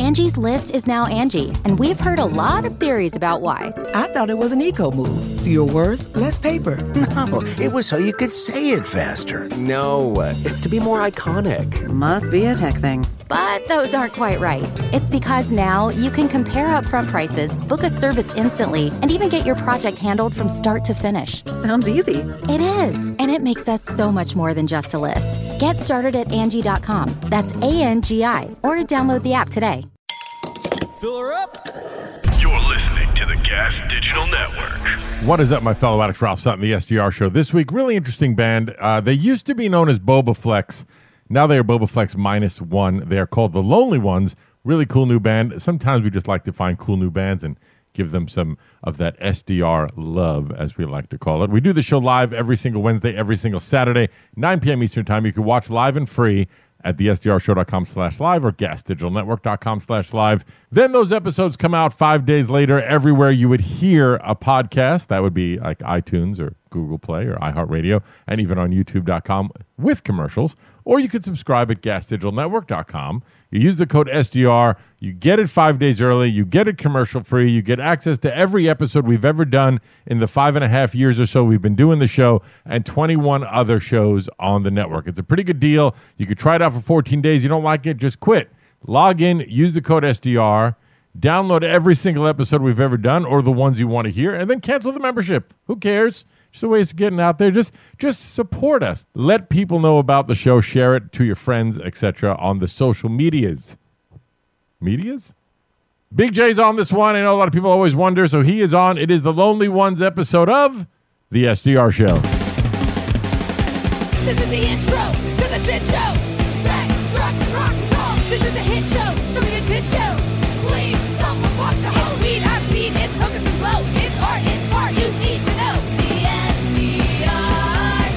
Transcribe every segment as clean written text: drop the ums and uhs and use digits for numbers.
Angie's List is now Angie, and we've heard a lot of theories about why. I thought it was an eco move. Fewer words, less paper. No, it was so you could say it faster. No, it's to be more iconic. Must be a tech thing. But those aren't quite right. It's because now you can compare upfront prices, book a service instantly, and even get your project handled from start to finish. Sounds easy. It is, and it makes us so much more than just a list. Get started at Angie.com. That's ANGI, or download the app today. Fill her up. You're listening to the Gas Digital Network. What is up, my fellow addicts? Ralph Sutton, the SDR Show. This week, really interesting band. They used to be known as Boba Flex. Now they are Boba Flex -1. They are called The Lonely Ones. Really cool new band. Sometimes we just like to find cool new bands and give them some of that SDR love, as we like to call it. We do the show live every single Wednesday, every single Saturday, 9 p.m. Eastern Time. You can watch live and free at thesdrshow.com/live or gasdigitalnetwork.com/live. Then those episodes come out 5 days later everywhere you would hear a podcast. That would be like iTunes or Google Play or iHeartRadio, and even on youtube.com with commercials. Or you could subscribe at gasdigitalnetwork.com. You use the code SDR. You get it 5 days early. You get it commercial free. You get access to every episode we've ever done in the 5.5 years or so we've been doing the show, and 21 other shows on the network. It's a pretty good deal. You could try it out for 14 days. You don't like it, just quit. Log in, use the code SDR, download every single episode we've ever done or the ones you want to hear, and then cancel the membership. Who cares? Just a way of getting out there. Just support us. Let people know about the show. Share it to your friends, etc. on the social medias. Medias? Big J's on this one. I know a lot of people always wonder, so he is on. It is the Lonely Ones episode of The SDR Show. This is the intro to the shit show. Sex, drugs, and rock and roll. This is a hit show. Show me a tit show. Please, someone fuck the hoe. It's weed, I beat, it's hookers and blow. It's art, you need to know. The SDR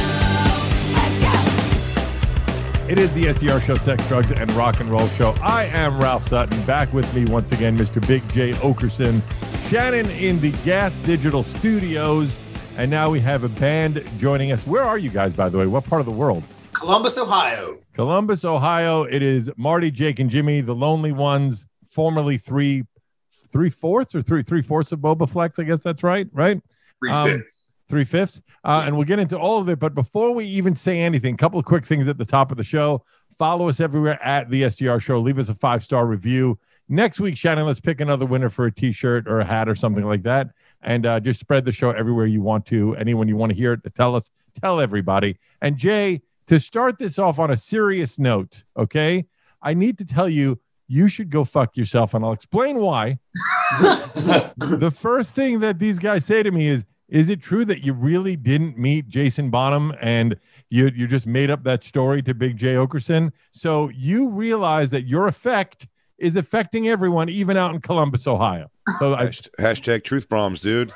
Show. Let's go. It is the SDR Show, Sex, Drugs, and Rock and Roll Show. I am Ralph Sutton. Back with me once again, Mr. Big J. Okerson. Shannon in the Gas Digital Studios. And now we have a band joining us. Where are you guys, by the way? What part of the world? Columbus, Ohio. Columbus, Ohio. It is Marty, Jake, and Jimmy, the Lonely Ones, formerly three-fourths of Boba Flex. I guess that's right? 3/5. 3/5. And we'll get into all of it. But before we even say anything, a couple of quick things at the top of the show. Follow us everywhere at the SDR Show. Leave us a 5-star review. Next week, Shannon, let's pick another winner for a T-shirt or a hat or something like that. And just spread the show everywhere you want to. Anyone you want to hear it, tell everybody. And Jay, to start this off on a serious note, okay, I need to tell you, you should go fuck yourself, and I'll explain why. The first thing that these guys say to me is it true that you really didn't meet Jason Bonham and you just made up that story to Big J. Okerson? So you realize that your effect is affecting everyone, even out in Columbus, Ohio. So hashtag truth bombs, dude.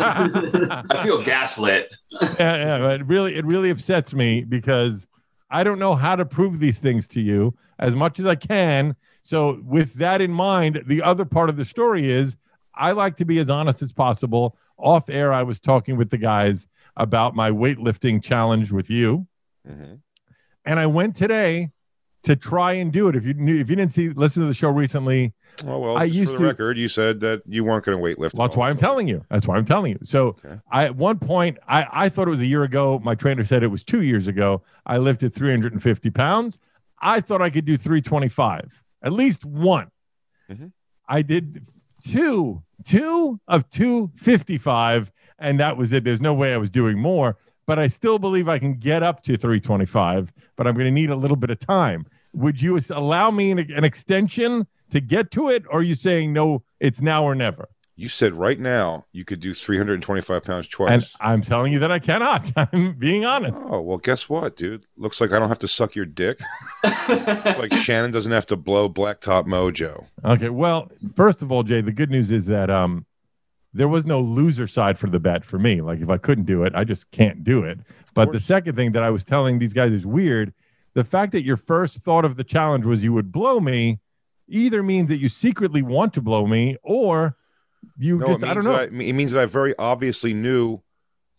I feel gaslit. Yeah, it really upsets me because I don't know how to prove these things to you as much as I can. So with that in mind, the other part of the story is I like to be as honest as possible. Off air, I was talking with the guys about my weightlifting challenge with you. Mm-hmm. And I went today to try and do it. If you didn't listen to the show recently, for the record, you said that you weren't going to weightlift. Well, that's why I'm telling you. So okay. At one point, I thought it was a year ago. My trainer said it was 2 years ago. I lifted 350 pounds. I thought I could do 325, at least one. Mm-hmm. I did two of 255, and that was it. There's no way I was doing more, but I still believe I can get up to 325, but I'm going to need a little bit of time. Would you allow me an extension to get to it, or are you saying no, it's now or never? You said right now you could do 325 pounds twice. And I'm telling you that I cannot. I'm being honest. Oh, well, guess what, dude? Looks like I don't have to suck your dick. It's like Shannon doesn't have to blow Blacktop Mojo. Okay, well, first of all, Jay, the good news is that there was no loser side for the bet for me. Like, if I couldn't do it, I just can't do it. But the second thing that I was telling these guys is weird. The fact that your first thought of the challenge was you would blow me either means that you secretly want to blow me or I don't know. It means that I very obviously knew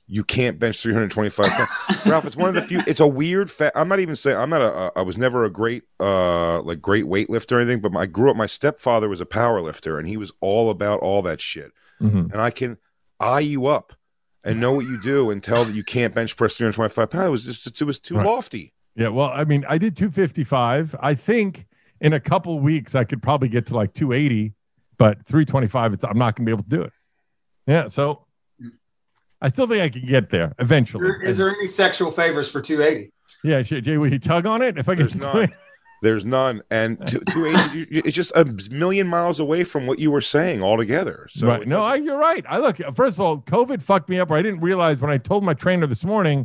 you can't bench 325 pounds. Ralph, it's one of the few. It's a weird fact. I'm not even saying I'm not I was never a great great weightlifter or anything. But I grew up. My stepfather was a power lifter, and he was all about all that shit. And I can eye you up and know what you do and tell that you can't bench press 325 pounds. It was too lofty. Yeah, well, I mean, I did 255. I think in a couple weeks I could probably get to like 280, but 325, I'm not going to be able to do it. Yeah, so I still think I can get there eventually. Is there any sexual favors for 280? Yeah, Jay, will you tug on it if I get to 280? There's none. And 280, it's just a million miles away from what you were saying altogether. So right. No, you're right. Look, first of all, COVID fucked me up. I didn't realize when I told my trainer this morning,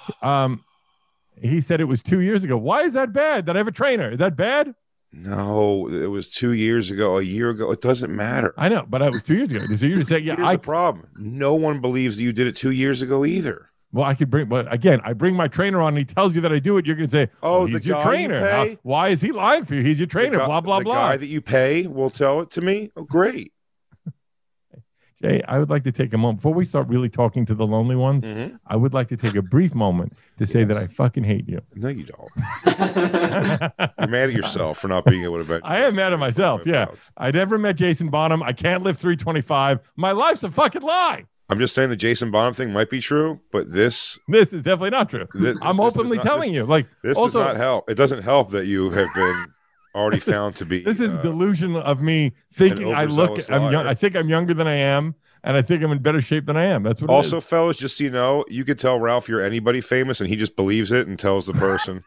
he said it was 2 years ago. Why is that bad that I have a trainer? Is that bad? No, it was 2 years ago, a year ago. It doesn't matter. I know, but it was 2 years ago. So you're just saying, Here's the problem. No one believes that you did it 2 years ago either. Well, I could bring, but again, I bring my trainer on and he tells you that I do it. You're going to say, oh, he's your trainer. Why is he lying for you? He's your trainer, blah, blah, blah. The guy that you pay will tell it to me. Oh, great. Jay, I would like to take a moment before we start really talking to the lonely ones. I would like to take a brief moment to say that I fucking hate you. No, you don't. You're mad at yourself for not being able to bench. I am mad at myself. Yeah. I never met Jason Bonham. I can't lift 325. My life's a fucking lie. I'm just saying the Jason Bonham thing might be true, but this is definitely not true. I'm openly telling you. Like, this also, does not help. It doesn't help that you have been already found to be. This is delusion of me thinking I'm young. I think I'm younger than I am, and I think I'm in better shape than I am. That's what. Also, it is. Fellas, just so you know, you could tell Ralph you're anybody famous, and he just believes it and tells the person.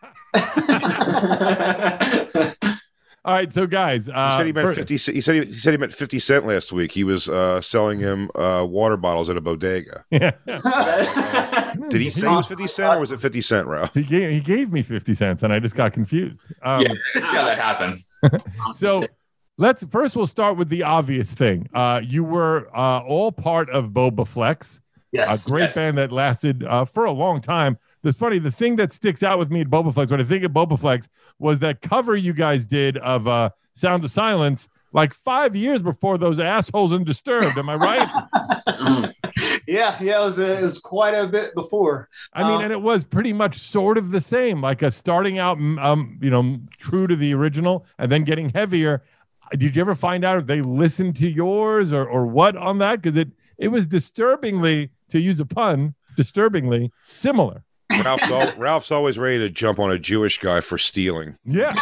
All right, so guys, he said he meant 50. He said he meant 50 Cent last week. He was selling him water bottles at a bodega. Yeah. Did he say it was 50 Cent or was it 50 Cent, Ralph? He gave me 50 cents, and I just got confused. Yeah, that happened. So we'll start with the obvious thing. You were all part of Boba Flex. Yes. A great band that lasted for a long time. It's funny, the thing that sticks out with me at Boba Flex, when I think of Boba Flex, was that cover you guys did of Sound of Silence like 5 years before those assholes in Disturbed. Am I right? Yeah, it was quite a bit before. I mean, and it was pretty much sort of the same, like a starting out, true to the original and then getting heavier. Did you ever find out if they listened to yours or what on that? Because it was disturbingly, to use a pun, disturbingly similar. Ralph's always ready to jump on a Jewish guy for stealing. Yeah.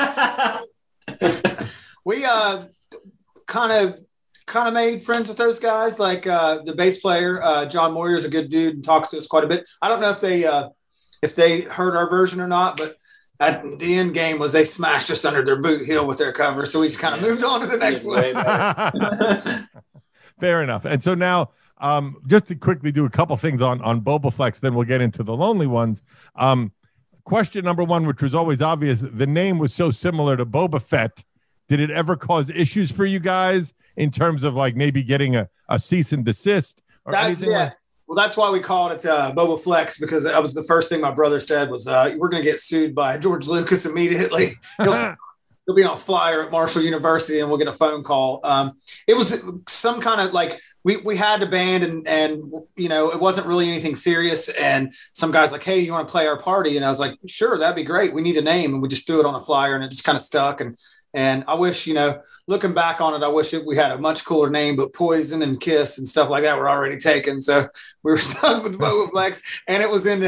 We kind of made friends with those guys. Like the bass player, John Moyer, is a good dude and talks to us quite a bit. I don't know if they heard our version or not, but at the end game was they smashed us under their boot heel with their cover. So we just kind of moved on to the next one. Fair enough. And so now, just to quickly do a couple things on Boba Flex, then we'll get into the lonely ones. Question number one, which was always obvious, the name was so similar to Boba Fett. Did it ever cause issues for you guys in terms of like maybe getting a cease and desist or anything? Yeah. Well, that's why we called it Boba Flex, because that was the first thing my brother said was, we're going to get sued by George Lucas immediately. He'll be on a flyer at Marshall University and we'll get a phone call. It was some kind of like, we had a band and it wasn't really anything serious. And some guy's like, hey, you want to play our party? And I was like, sure, that'd be great. We need a name. And we just threw it on a flyer and it just kind of stuck. And I wish, looking back on it, I wish we had a much cooler name, but Poison and Kiss and stuff like that were already taken. So we were stuck with Boba Flex. And it was in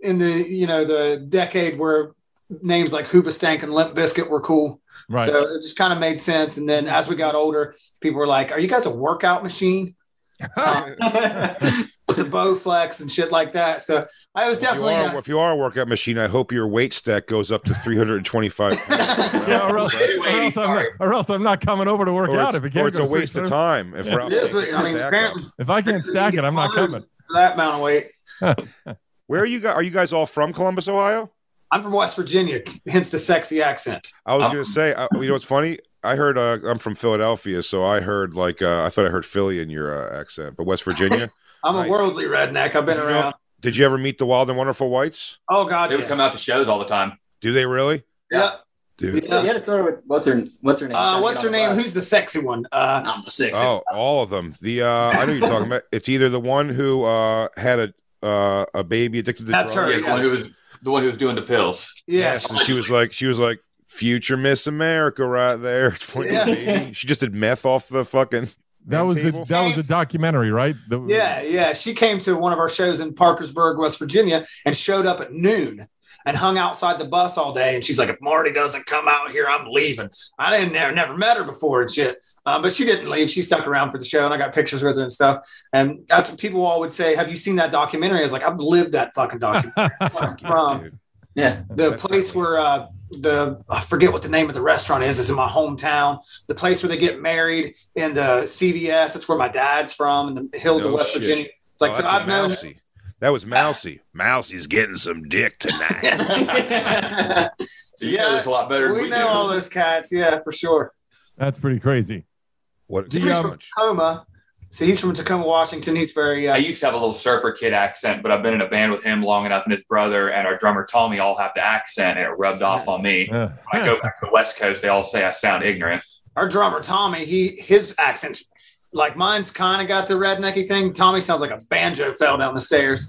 the decade where names like Hoobastank and Limp Bizkit were cool. Right. So it just kind of made sense. And then as we got older, people were like, are you guys a workout machine? With the Bowflex and shit like that. So I was definitely. If you are a workout machine, I hope your weight stack goes up to 325 pounds. Yeah, or else I'm not coming over to work out. If it can't, it's a waste of time. If I can't stack it, I'm not coming. That amount of weight. Where are you guys? Are you guys all from Columbus, Ohio? I'm from West Virginia, hence the sexy accent. I was going to say, what's funny? I heard I'm from Philadelphia, so I heard I thought I heard Philly in your accent, but West Virginia. I'm nice. A worldly redneck. I've been around. Did you ever meet the Wild and Wonderful Whites? Oh God, they would come out to shows all the time. Do they really? Yeah. Dude. Yeah. You had to start with what's her name? What's her name? Who's the sexy one? I'm the sexy. Oh, all of them. I know you're talking about. It's either the one who had a baby addicted to That's drugs. her, Yeah, the one who was doing the pills. Yes, and she was like, future Miss America right there. Pointing at the baby. She just did meth off the fucking. That was table. the documentary, right? Yeah. She came to one of our shows in Parkersburg, West Virginia, and showed up at noon and hung outside the bus all day. And she's like, if Marty doesn't come out here, I'm leaving. I never met her before and shit. But she didn't leave. She stuck around for the show, and I got pictures with her and stuff. And that's what people all would say. Have you seen that documentary? I was like, I've lived that fucking documentary. The place where I forget what the name of the restaurant is in my hometown. The place where they get married in the CVS. That's where my dad's from, in the hills of West Virginia. It's like, so I've known. That was Mousy. Mousy's getting some dick tonight. So you know this a lot better than we know all those cats. Yeah, for sure. That's pretty crazy. What? Jimmy's from Tacoma. So he's from Tacoma, Washington. He's very. I used to have a little surfer kid accent, but I've been in a band with him long enough, and his brother and our drummer Tommy all have the accent, and it rubbed off on me. When I go back to the West Coast, they all say I sound ignorant. Our drummer Tommy, his accent's like mine's kind of got the rednecky thing. Tommy sounds like a banjo fell down the stairs.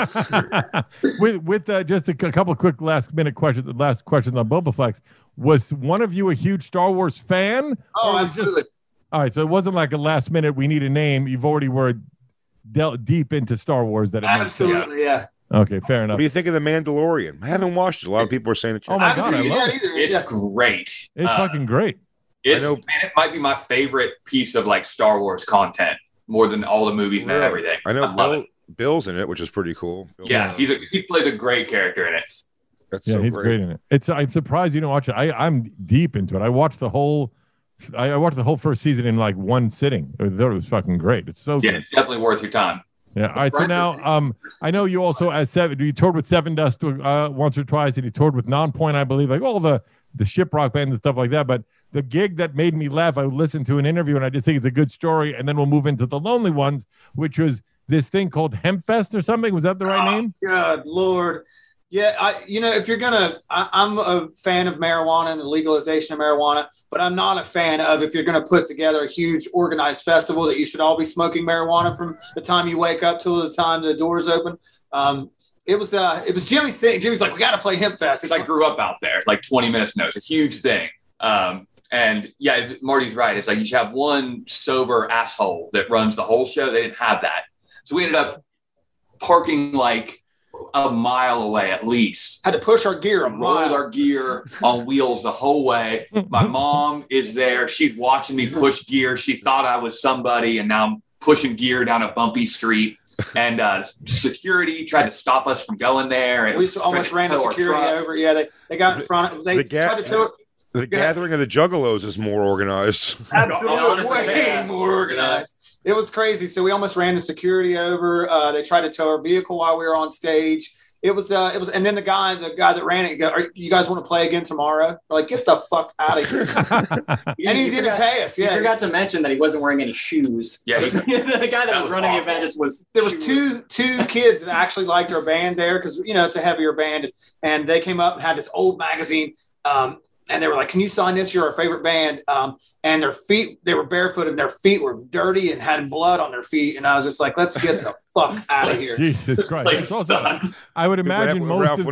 with just a couple of quick last questions on Boba Flex. Was one of you a huge Star Wars fan? Oh, absolutely. All right, so it wasn't like a last minute, we need a name. You've already were dealt deep into Star Wars. That it absolutely, yeah. Okay, fair enough. What do you think of The Mandalorian? I haven't watched it. A lot of people are saying it's. Oh my God, I love it. It's great. It's fucking great. It might be my favorite piece of like Star Wars content, more than all the movies and everything. I know Bill's in it, which is pretty cool. He plays a great character in it. That's he's great in it. I'm surprised you didn't watch it. I'm deep into it. I watched the whole first season in like one sitting. I thought it was fucking great. It's so good. It's definitely worth your time. Yeah. All right. So now, I know you also you toured with Seven Dust once or twice, and you toured with Nonpoint, I believe, like all the Shiprock bands and stuff like that. But the gig that made me laugh, I listened to an interview, and I just think it's a good story. And then we'll move into the Lonely Ones, which was this thing called Hempfest or something. Was that the right name? God, Lord. Yeah, if you're I'm a fan of marijuana and the legalization of marijuana, but I'm not a fan of if you're going to put together a huge organized festival that you should all be smoking marijuana from the time you wake up till the time the doors open. It was Jimmy's thing. Jimmy's like, we got to play Hempfest. I grew up out there. It's like 20 minutes no. It's a huge thing. And yeah, Marty's right. It's like you should have one sober asshole that runs the whole show. They didn't have that. So we ended up parking like a mile away at least. Had to push our gear rolled our gear on wheels the whole way. My mom is there. She's watching me push gear. She thought I was somebody, and now I'm pushing gear down a bumpy street. And security tried to stop us from going there. And we almost ran the security over. Yeah, they got in front. They tried to tow it. The gathering of the Juggalos is more organized. Absolutely, way more organized. It was crazy. So we almost ran the security over. They tried to tow our vehicle while we were on stage. It was, and then the guy that ran it, you guys want to play again tomorrow? We're like, get the fuck out of here. And he didn't pay us. Yeah. You forgot to mention that he wasn't wearing any shoes. Yeah. The guy that was running the event was. There was two kids that actually liked our band there because, it's a heavier band. And they came up and had this old magazine. And they were like, can you sign this? You're our favorite band. And their feet, they were barefooted and their feet were dirty and had blood on their feet. And I was just like, let's get the fuck out of here. Jesus Christ. I would imagine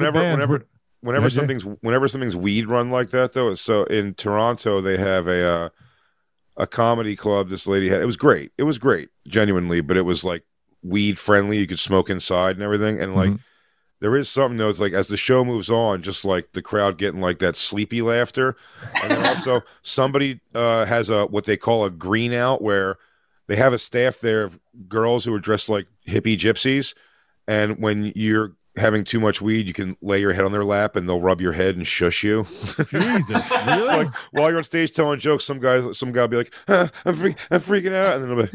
whenever something's weed run like that, though. So in Toronto, they have a comedy club this lady had. It was great. It was great, genuinely. But it was like weed friendly. You could smoke inside and everything. And like, there is something though. It's like as the show moves on, just like the crowd getting like that sleepy laughter, and then also somebody has what they call a green out, where they have a staff there of girls who are dressed like hippie gypsies, and when you're having too much weed, you can lay your head on their lap and they'll rub your head and shush you. Jesus, really? So like while you're on stage telling jokes, some guy will be like, I'm freaking out, and then they'll be.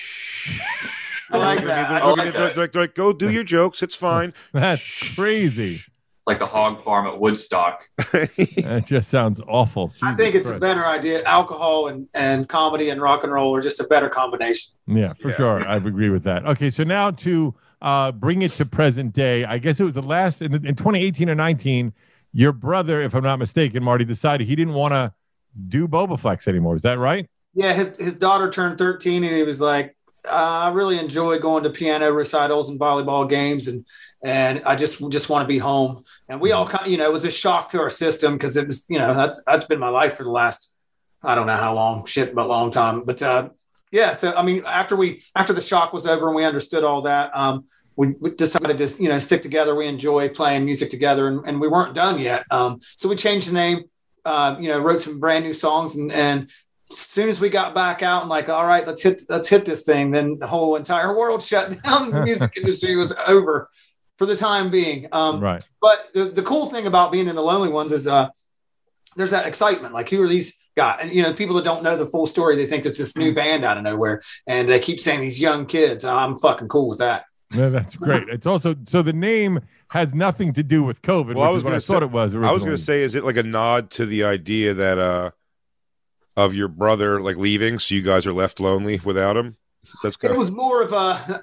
I like that. They're like, go do your jokes. It's fine. That's crazy. Like the hog farm at Woodstock. That just sounds awful. Jesus I think it's Christ. a better idea. Alcohol and comedy and rock and roll are just a better combination. Yeah, for sure. I agree with that. Okay, so now to bring it to present day, I guess it was the last, in 2018 or 19, your brother, if I'm not mistaken, Marty, decided he didn't want to do Boba Flex anymore. Is that right? Yeah, his daughter turned 13 and he was like, I really enjoy going to piano recitals and volleyball games, and I just want to be home. And we all kind of, it was a shock to our system because it was, that's been my life for the last, I don't know how long, but a long time. But yeah, so I mean, after the shock was over and we understood all that, we decided to stick together. We enjoy playing music together, and we weren't done yet. So we changed the name, wrote some brand new songs, and as soon as we got back out and like, all right, let's hit this thing, then the whole entire world shut down. The music industry was over for the time being. Right. But the cool thing about being in the Lonely Ones is there's that excitement. Like, who are these guys? And people that don't know the full story, they think it's this new band out of nowhere, and they keep saying these young kids. I'm fucking cool with that. No, that's great. It's also, so the name has nothing to do with COVID, which is what I thought it was originally. I was going to say, is it like a nod to the idea that of your brother like leaving, so you guys are left lonely without him? It was more of a.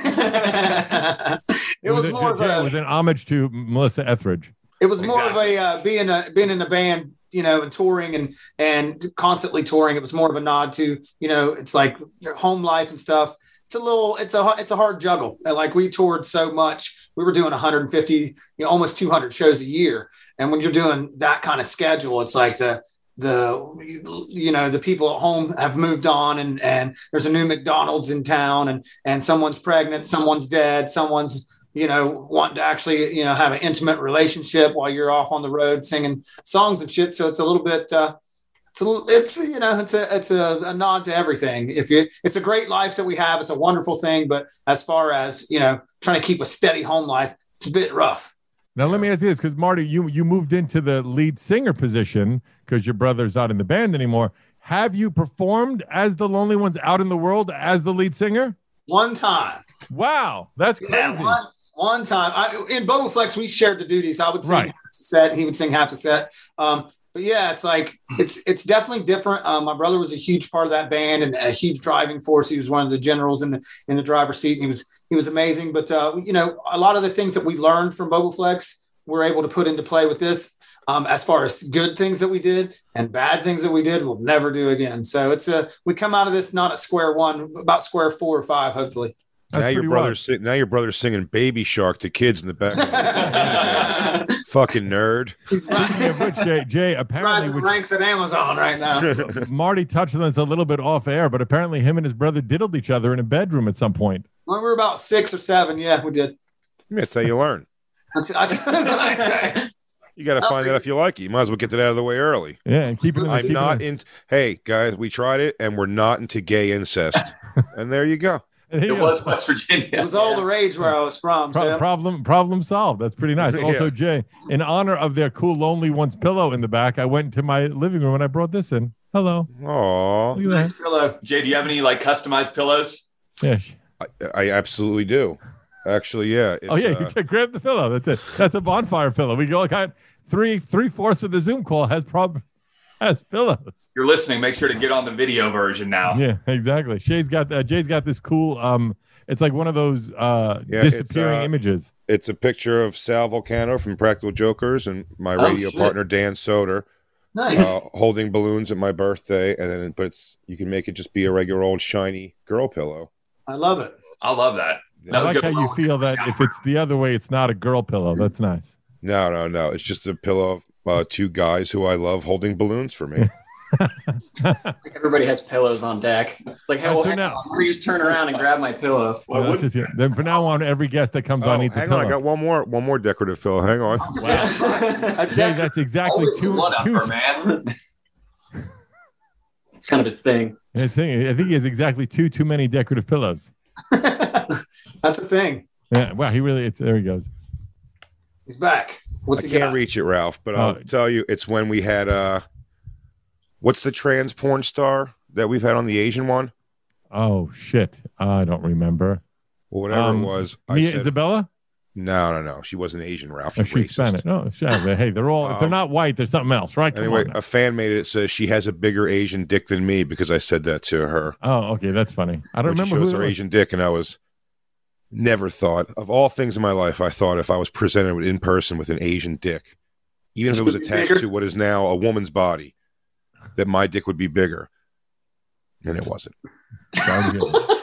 It was an homage to Melissa Etheridge. It was more of a being in a band, and touring and constantly touring. It was more of a nod to, it's like your home life and stuff. It's a hard juggle. And like, we toured so much, we were doing 150, almost 200 shows a year. And when you're doing that kind of schedule, it's like the people at home have moved on, and there's a new McDonald's in town, and someone's pregnant, someone's dead, someone's, wanting to actually, have an intimate relationship while you're off on the road singing songs and shit. So it's a little bit, it's a nod to everything. It's a great life that we have. It's a wonderful thing. But as far as, trying to keep a steady home life, it's a bit rough. Now, let me ask you this, because Marty, you moved into the lead singer position because your brother's not in the band anymore. Have you performed as the Lonely Ones out in the world as the lead singer? One time. Wow, that's crazy. Yeah, one time. In Boba Flex, we shared the duties. I would sing half the set, and he would sing half the set. But yeah, it's like it's definitely different. My brother was a huge part of that band and a huge driving force. He was one of the generals in the driver's seat, and he was amazing. But a lot of the things that we learned from Boba Flex, we're able to put into play with this. As far as good things that we did and bad things that we did, we'll never do again. So we come out of this not at square one, about square 4 or 5, hopefully. Now your brother's singing Baby Shark to kids in the back. Fucking nerd. Jay, apparently ranks at Amazon right now. Marty touched on this a little bit off air, but apparently him and his brother diddled each other in a bedroom at some point. When we were about 6 or 7, yeah, we did. That's how you learn. You got to find out if you like it. You might as well get that out of the way early. Yeah, and keep it. Hey guys, we tried it, and we're not into gay incest. And there you go. It was West Virginia. It was all the rage where I was from. Problem solved. That's pretty nice. Also, Jay, in honor of their cool Lonely Ones pillow in the back, I went into my living room and I brought this in. Hello. Aww. Nice pillow. Jay, do you have any customized pillows? Yeah. I absolutely do. Actually, yeah. You can grab the pillow. That's it. That's a bonfire pillow. We got 3/4 of the Zoom call has pillows. You're listening. Make sure to get on the video version now. Yeah, exactly. Jay's got this cool. It's like one of those disappearing images. It's a picture of Sal Volcano from Practical Jokers and my radio partner Dan Soder. Nice. Holding balloons at my birthday, and then you can make it just be a regular old shiny girl pillow. I love it. I love that. I like how you feel that if it's the other way, it's not a girl pillow. That's nice. No. It's just a pillow of 2 guys who I love holding balloons for me. Everybody has pillows on deck. Like, hey, we just turn around and grab my pillow. Then from now on, every guest that comes on needs a pillow. I got one more decorative pillow. Hang on. Wow. Jay, that's exactly two. Man. It's kind of his thing. I think he has exactly too many decorative pillows. That's a thing. Yeah. Wow. There he goes. He's back. I can't reach it, Ralph, but I'll tell you, it's when we had what's the trans porn star that we've had on the Asian one? Oh shit, I don't remember. Well, whatever it was, Mia Isabella. No, she wasn't Asian, Ralph. Oh, she's Spanish. No, hey, they're all. If they're not white, there's something else, right? Anyway, a fan made it says she has a bigger Asian dick than me because I said that to her. Oh, okay, that's funny. I don't remember who her Asian dick, and I was never thought of all things in my life. I thought if I was presented in person with an Asian dick, even if it was attached to what is now a woman's body, that my dick would be bigger, and it wasn't.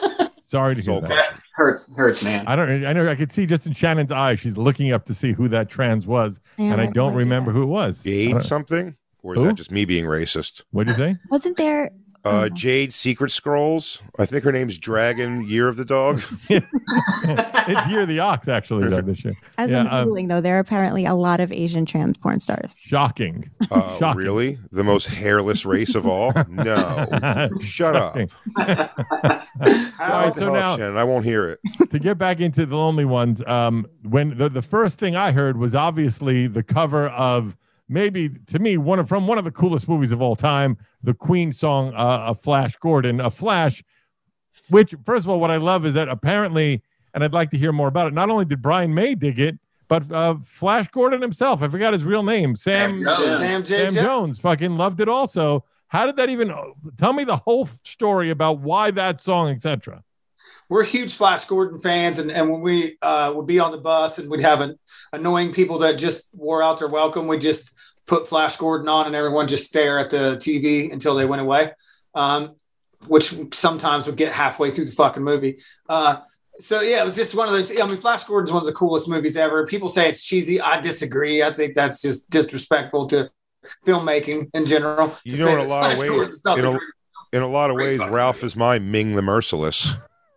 Sorry to hear that. Hurts, man. I know. I could see just in Shannon's eye, she's looking up to see who that trans was, and I don't remember who it was. Jade something, or is that just me being racist? What did you say? Wasn't there? Jade Secret Scrolls. I think her name's Dragon Year of the Dog. It's Year of the Ox, actually, though, this year. As I'm Googling, though, there are apparently a lot of Asian trans porn stars. Shocking. Shocking. Really? The most hairless race of all? No. Shut up. All right, so now, Shannon, I won't hear it. To get back into the Lonely Ones, when the first thing I heard was obviously the cover of maybe, to me, from one of the coolest movies of all time, the Queen song, Flash Gordon, a Flash, which, first of all, what I love is that apparently, and I'd like to hear more about it, not only did Brian May dig it, but Flash Gordon himself, I forgot his real name, Sam Jones, fucking loved it also. How did that even, tell me the whole story about why that song, etc. We're huge Flash Gordon fans, and when we would be on the bus and we'd have annoying people that just wore out their welcome, we'd just put Flash Gordon on and everyone just stare at the TV until they went away, which sometimes would get halfway through the fucking movie. So, yeah, it was just one of those. I mean, Flash Gordon's one of the coolest movies ever. People say it's cheesy. I disagree. I think that's just disrespectful to filmmaking in general. You know, in a lot of ways, Ralph is my Ming the Merciless.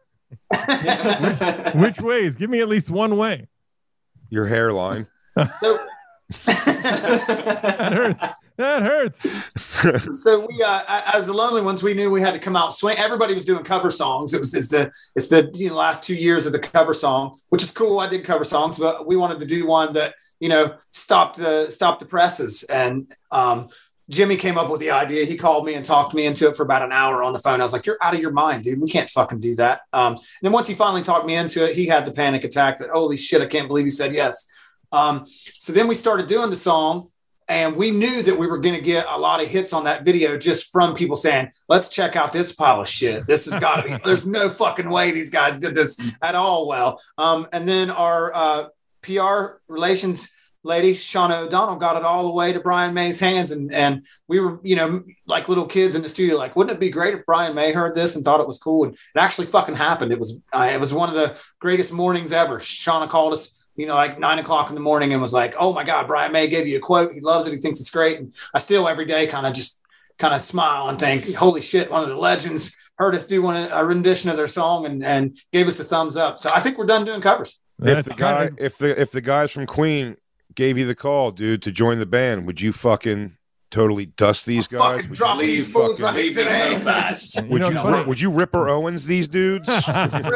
Which ways? Give me at least one way. Your hairline. So that hurts. So we, as the Lonely Ones, we knew we had to come out swing. Everybody was doing cover songs. It's the last 2 years of the cover song, which is cool. I did cover songs, but we wanted to do one that stopped the presses. And Jimmy came up with the idea. He called me and talked me into it for about an hour on the phone. I was like, "You're out of your mind, dude. We can't fucking do that." And then once he finally talked me into it, he had the panic attack that, holy shit, I can't believe he said yes. So then we started doing the song, and we knew that we were going to get a lot of hits on that video just from people saying, "Let's check out this pile of shit. This has got to be, there's no fucking way these guys did this at all well." And then our PR relations lady, Shauna O'Donnell, got it all the way to Brian May's hands. And we were, like little kids in the studio, like, wouldn't it be great if Brian May heard this and thought it was cool? And it actually fucking happened. It was one of the greatest mornings ever. Shauna called us, like 9 o'clock in the morning and was like, "Oh my God, Brian May gave you a quote. He loves it. He thinks it's great." And I still every day kind of smile and think, holy shit, one of the legends heard us do a rendition of their song and gave us a thumbs up. So I think we're done doing covers. If the guys from Queen gave you the call, dude, to join the band, would you fucking totally dust these guys? Would drop these fools right today. So fast. Would you Ripper Owens these dudes? Fucking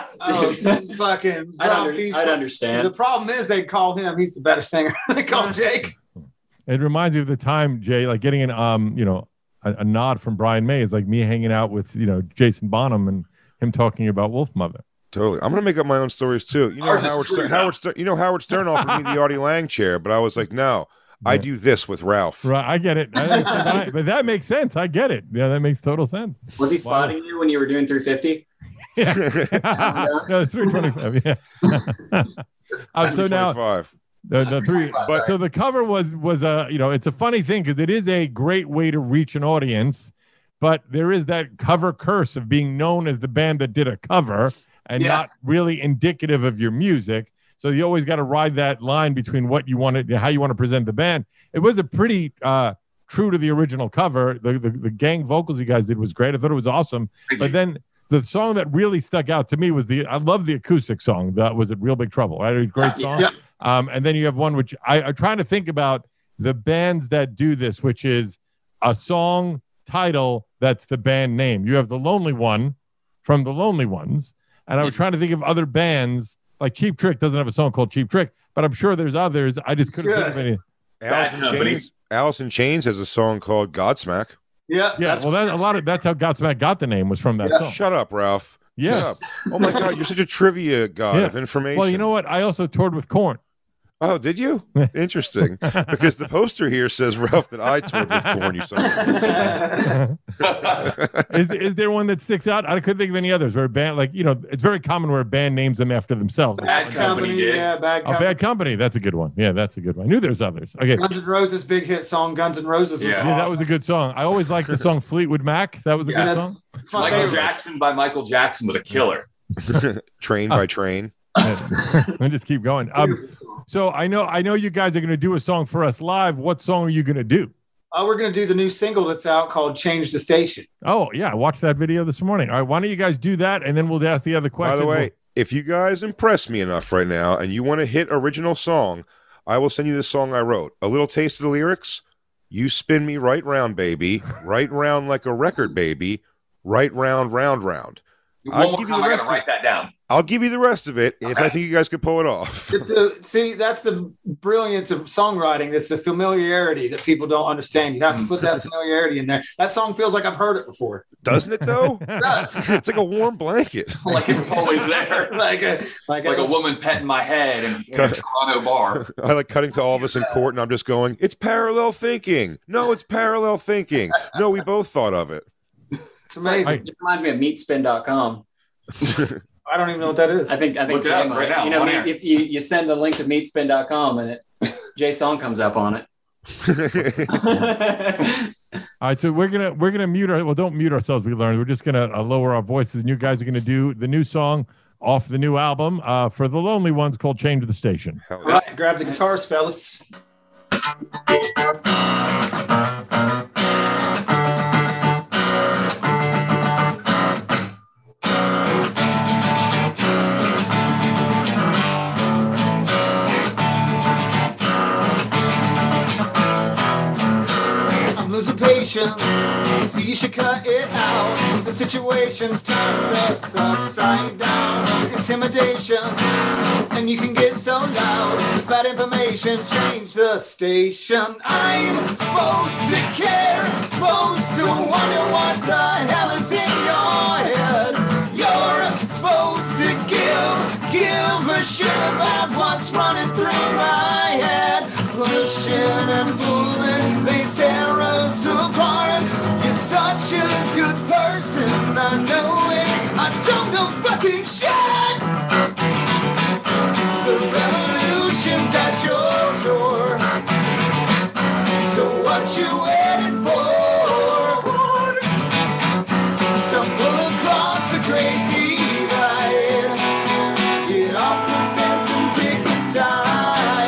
drop these. I'd understand. The problem is they call him. He's the better singer. They call Jake. It reminds me of the time, Jay, like getting a nod from Brian May is like me hanging out with Jason Bonham and him talking about Wolfmother. Totally. I'm gonna make up my own stories too. Howard Stern offered me the Artie Lang chair, but I was like, no, I do this with Ralph. Right, I get it. But that makes sense. I get it. Yeah, that makes total sense. Was he spotting you when you were doing 350? Yeah. No, it's 325. Yeah. So now the three. But so the cover was it's a funny thing because it is a great way to reach an audience, but there is that cover curse of being known as the band that did a cover. And not really indicative of your music. So you always got to ride that line between what you want to, how you want to present the band. It was a pretty true to the original cover. The gang vocals you guys did was great. I thought it was awesome. But then the song that really stuck out to me was I love the acoustic song. That was Real Big Trouble. Right? It was a great song. Yeah. And then you have one which I'm trying to think about the bands that do this, which is a song title that's the band name. You have The Lonely One from The Lonely Ones. And I was trying to think of other bands, like Cheap Trick doesn't have a song called Cheap Trick, but I'm sure there's others. I just couldn't think of any. Alice in Chains has a song called Godsmack. Yeah. Well, that's how Godsmack got the name, was from that song. Shut up, Ralph. Yeah. Shut up. Oh my God, you're such a trivia god of information. Well, you know what? I also toured with Korn. Oh, did you? Interesting. Because the poster here says, Ralph, that I toured with Korn. You son of a Is there one that sticks out? I couldn't think of any others where a band, it's very common where a band names them after themselves. Bad Company. Yeah, Bad Company. Bad Company. That's a good one. Yeah, that's a good one. I knew there's others. Okay. Guns N' Roses' big hit song, Guns N' Roses. Was awesome. That was a good song. I always liked the song Fleetwood Mac. That was a good song. Michael Jackson by Michael Jackson was a killer. Train by train. And just keep going. So I know you guys are going to do a song for us live. What song are you going to do? We're going to do the new single that's out called Change the Station. Oh, yeah. I watched that video this morning. All right. Why don't you guys do that? And then we'll ask the other question. By the way, if you guys impress me enough right now and you want to hit original song, I will send you the song I wrote. A little taste of the lyrics. You spin me right round, baby. Right round like a record, baby. Right round, round, round. One more time, I gotta write that down. I'll give you the rest of it if I think you guys could pull it off. See, that's the brilliance of songwriting. That's the familiarity that people don't understand. You have to put that familiarity in there. That song feels like I've heard it before. Doesn't it, though? It does. It's like a warm blanket. Like it was always there. like a woman petting my head in a Toronto bar. I like cutting to all of us in court, and I'm just going, it's parallel thinking. No, it's parallel thinking. No, we both thought of it. It's amazing. It reminds me of meatspin.com. I don't even know what that is. I think Look it up right now. You know, if you send a link to meatspin.com and Jay Song comes up on it. All right, so we're gonna mute don't mute ourselves. We learned we're just gonna lower our voices, and you guys are gonna do the new song off the new album for the Lonely Ones called "Change the Station." All right, grab the guitars, fellas. Losing patience, so you should cut it out. The situation's turned us upside down. Intimidation, and you can get so loud. Bad information, change the station. I'm supposed to care, supposed to wonder what the hell is in your head. You're supposed to give a shit about what's running through my head. Pushing and pulling, they tear us apart. You're such a good person, I know it. I don't know fucking shit. The revolution's at your door. So what you waiting for? Stumble across the great divide. Get off the fence and pick a side.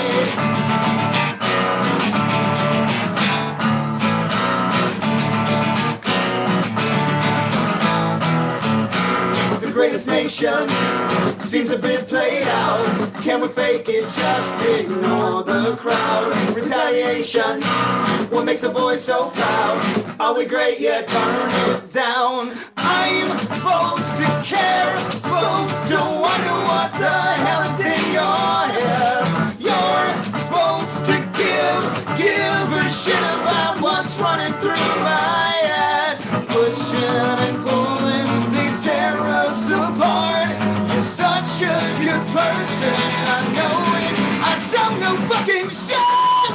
Greatest nation seems a bit played out. Can we fake it? Just ignore the crowd. Retaliation, what makes a boy so proud? Are we great yet? Burn it down. I'm supposed to care, supposed to wonder what the hell is in your head. You're supposed to give a shit about what's running through my head. Pushing and pulling, they tear us apart. You're such a good person, I know it. I don't know fucking shit.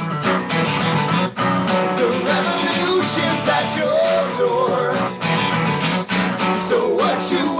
The revolution's at your door. So what you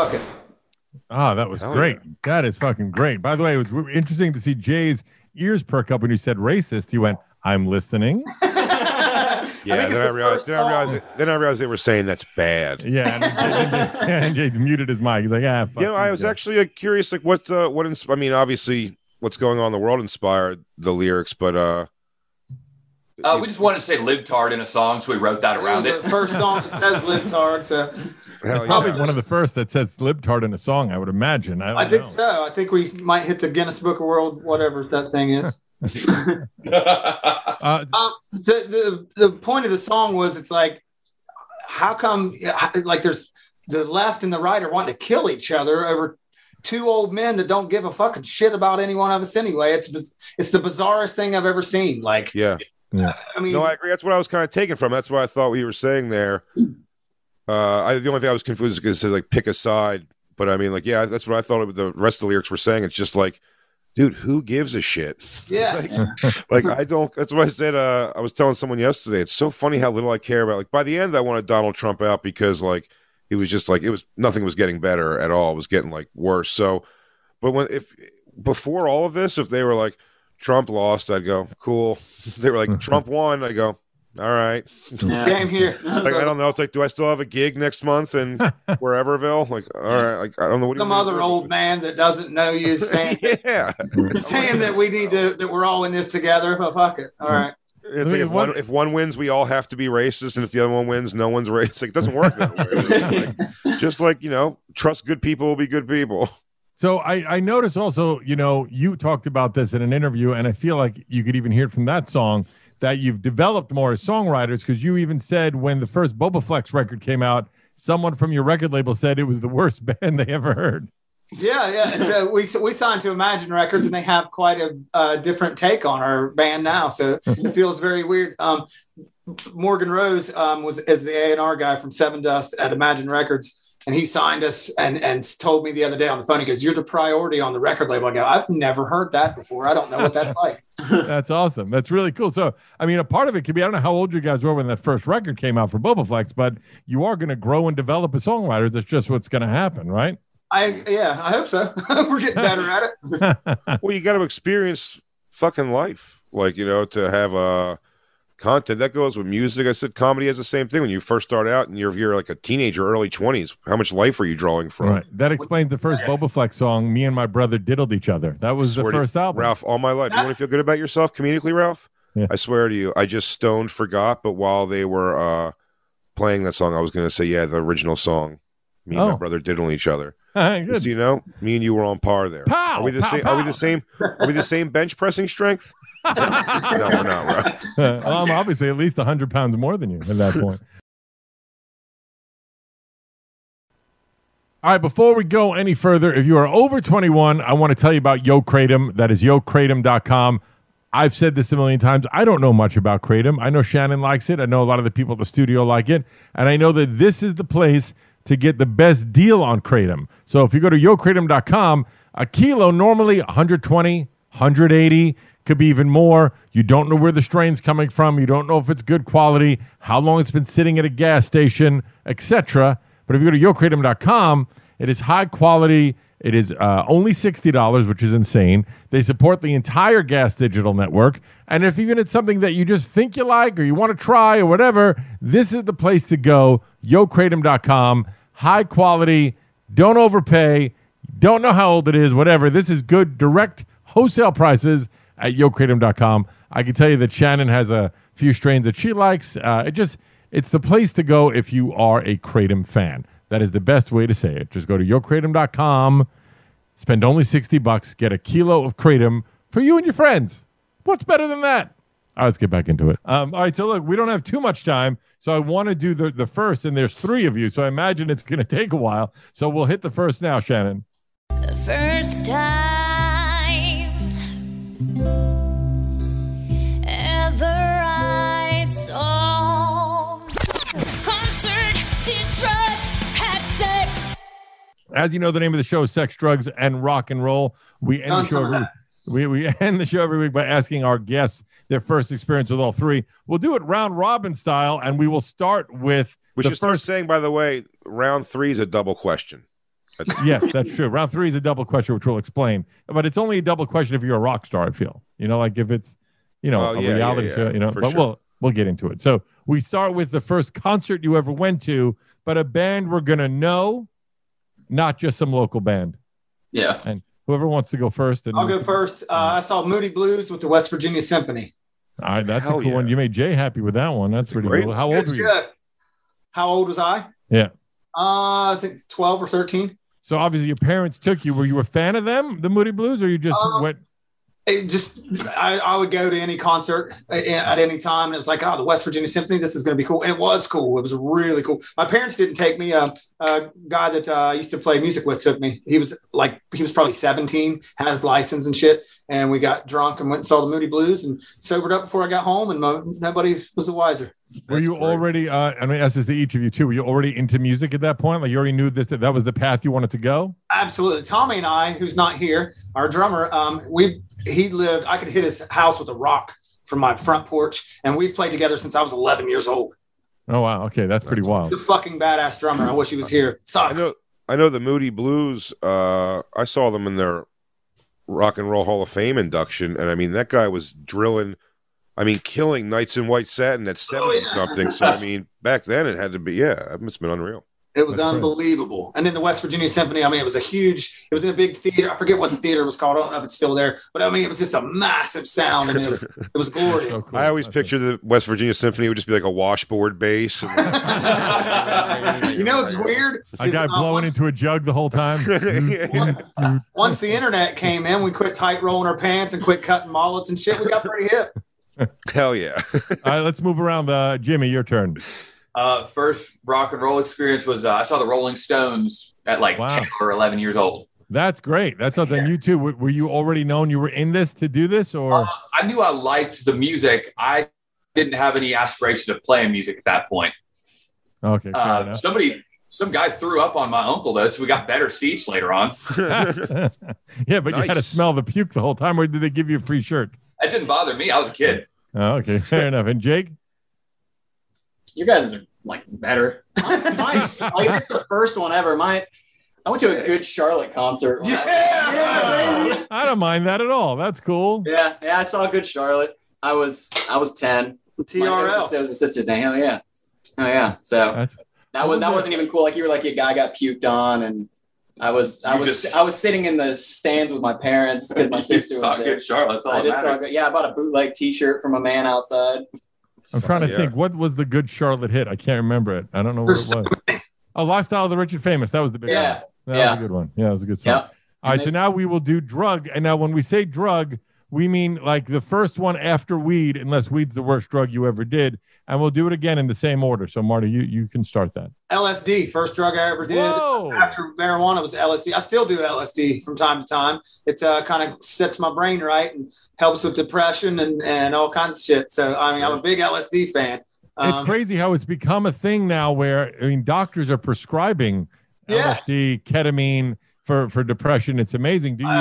fuck it. Ah, that was great. Yeah. That is fucking great. By the way, it was interesting to see Jay's ears perk up when you said racist. He went, "I'm listening." Yeah, then I realized they were saying that's bad. Yeah, and Jay muted his mic. He's like, "Ah, fuck." I was actually curious, like, I mean, obviously, what's going on in the world inspired the lyrics, but we just wanted to say "libtard" in a song, so we wrote that around it. The first song that says "libtard," so it's probably one of the first that says "libtard" in a song. I would imagine. I think so. I think we might hit the Guinness Book of World, whatever that thing is. The point of the song was, it's like, how come like there's the left and the right are wanting to kill each other over two old men that don't give a fucking shit about any one of us anyway. It's the bizarrest thing I've ever seen. Like, yeah. I mean, no, I agree. That's what I was kind of taking from. That's what I thought we were saying there. The only thing I was confused is to like pick a side, but I mean, like, yeah, that's what I thought the rest of the lyrics were saying. It's just like, dude, who gives a shit? Yeah. like I don't. That's what I said. I was telling someone yesterday. It's so funny how little I care about. Like, by the end, I wanted Donald Trump out because like he was just like, nothing was getting better at all. It was getting like worse. So, but before all of this, if they were like Trump lost, I'd go cool. If they were like Trump won, I go all right. Same here. Like, I don't know. It's like, do I still have a gig next month in whereverville? Like, all right. Like, I don't know what some other old man that doesn't know you saying saying that we need to, that we're all in this together. But fuck it. All right. It's like if one wins, we all have to be racist, and if the other one wins, no one's racist. Like, it doesn't work that way. Just like, trust good people will be good people. So I noticed also, you talked about this in an interview, and I feel like you could even hear it from that song that you've developed more as songwriters, because you even said when the first Boba Flex record came out, someone from your record label said it was the worst band they ever heard. Yeah. So we signed to Imagine Records, and they have quite a different take on our band now. So it feels very weird. Morgan Rose was as the A&R guy from Seven Dust at Imagine Records. And he signed us and told me the other day on the phone, he goes, "You're the priority on the record label." I go, "I've never heard that before. I don't know what that's like." That's awesome. That's really cool. So, I mean, a part of it could be, I don't know how old you guys were when that first record came out for Boba Flex, but you are going to grow and develop as songwriters. That's just what's going to happen, right? I hope so. We're getting better at it. Well, you got to experience fucking life. Like, to have content that goes with music. I said comedy has the same thing. When you first start out and you're like a teenager, early 20s, how much life are you drawing from? Right. That explains the first Boba Flex song, "Me and My Brother Diddled Each Other." That was the first album. Ralph, all my life. You want to feel good about yourself comedically, Ralph? Yeah. I swear to you, I just stoned forgot, but while they were playing that song, I was going to say, yeah, the original song, "Me and My Brother Diddled Each Other." So, me and you were on par there. Pow, are we the same? Pow. Are we the same? Are we the same bench pressing strength? No, we're not, right? I'm obviously at least 100 pounds more than you at that point. All right, before we go any further, if you are over 21, I want to tell you about Yo Kratom. That is YoKratom.com. I've said this a million times. I don't know much about Kratom. I know Shannon likes it. I know a lot of the people at the studio like it. And I know that this is the place to get the best deal on Kratom. So if you go to YoKratom.com, a kilo normally 120, 180, could be even more. You don't know where the strain's coming from. You don't know if it's good quality, how long it's been sitting at a gas station, etc. But if you go to YoKratom.com, it is high quality. It is only $60, which is insane. They support the entire Gas Digital network. And if even it's something that you just think you like or you want to try or whatever, this is the place to go. YoKratom.com. High quality. Don't overpay. Don't know how old it is, whatever. This is good direct wholesale prices at YoKratom.com. I can tell you that Shannon has a few strains that she likes. It's the place to go if you are a Kratom fan. That is the best way to say it. Just go to YoKratom.com, spend only $60, get a kilo of Kratom for you and your friends. What's better than that? All right, let's get back into it. All right, so look, we don't have too much time, so I want to do the first, and there's three of you, so I imagine it's going to take a while. So we'll hit the first now, Shannon. The first time ever I saw concert, did drugs, had sex. As you know, the name of the show is Sex, Drugs, and Rock and Roll. We end the show we end the show every week by asking our guests their first experience with all three. We'll do it round robin style, and we will start with start saying, by the way, round 3 is a double question. Yes, that's true. Round 3 is a double question, which we'll explain. But it's only a double question if you're a rock star, I feel. Like if it's, a reality show, but sure. we'll get into it. So we start with the first concert you ever went to, but a band we're going to know, not just some local band. Yeah. And whoever wants to go first. I'll go first. I saw Moody Blues with the West Virginia Symphony. All right, that's a cool one. You made Jay happy with that one. That's pretty cool. How old were you? How old was I? Yeah. I think 12 or 13. So obviously your parents took you. Were you a fan of them, the Moody Blues, or you just went? I would go to any concert at any time, and it was like, the West Virginia Symphony, this is going to be cool. And it was cool. It was really cool. My parents didn't take me. A guy that I used to play music with took me. He was probably 17, had his license and shit. And we got drunk and went and saw the Moody Blues and sobered up before I got home, and nobody was the wiser. Were you already, as is each of you too, were you already into music at that point? Like you already knew that was the path you wanted to go? Absolutely. Tommy and I, who's not here, our drummer, I could hit his house with a rock from my front porch, and we've played together since I was 11 years old. Oh, wow. Okay, that's pretty wild. The fucking badass drummer. I wish he was here. Sucks. I know the Moody Blues, I saw them in their Rock and Roll Hall of Fame induction, and I mean, that guy was drilling, killing Knights in White Satin at 70-something. So, back then it had to be, it's been unreal. It was unbelievable. And then the West Virginia Symphony, it was it was in a big theater. I forget what the theater was called. I don't know if it's still there. But, it was just a massive sound, and it was glorious. So cool. I always picture the West Virginia Symphony would just be like a washboard bass. It's weird? A guy blowing into a jug the whole time. Once the internet came in, we quit tight rolling our pants and quit cutting mullets and shit. We got pretty hip. Hell yeah. All right, let's move around. Jimmy, your turn. First rock and roll experience was I saw the Rolling Stones at 10 or 11 years old. That's great. That's something you too. Were you already known you were in this to do this, or? I knew I liked the music. I didn't have any aspiration of playing music at that point. Okay. Some guy threw up on my uncle though, so we got better seats later on. Yeah, but you had to smell the puke the whole time, or did they give you a free shirt? That didn't bother me. I was a kid. Oh, okay, fair enough. And Jake? You guys are better. Mine's it's the first one ever. I went to a Good Charlotte concert. I don't mind that at all. That's cool. Yeah. I saw Good Charlotte. I was 10. TRL. It was a sister thing. Oh yeah. So that wasn't even cool. Like you were like a guy got puked on, and I was sitting in the stands with my parents because my sister was there. Good Charlotte. I bought a bootleg T-shirt from a man outside. I'm trying to think. What was the Good Charlotte hit? I can't remember it. I don't know what it was. Oh, Lifestyle of the Rich and Famous. That was the big one. That was a good one. Yeah, that was a good song. Yeah. All right, so now we will do drug. And now when we say drug, we mean like the first one after weed, unless weed's the worst drug you ever did. And we'll do it again in the same order. So, Marty, you can start that. LSD, first drug I ever did. Whoa. After marijuana was LSD. I still do LSD from time to time. It kind of sets my brain right and helps with depression and all kinds of shit. So, I'm a big LSD fan. It's crazy how it's become a thing now where, doctors are prescribing LSD, ketamine for depression. It's amazing. Do you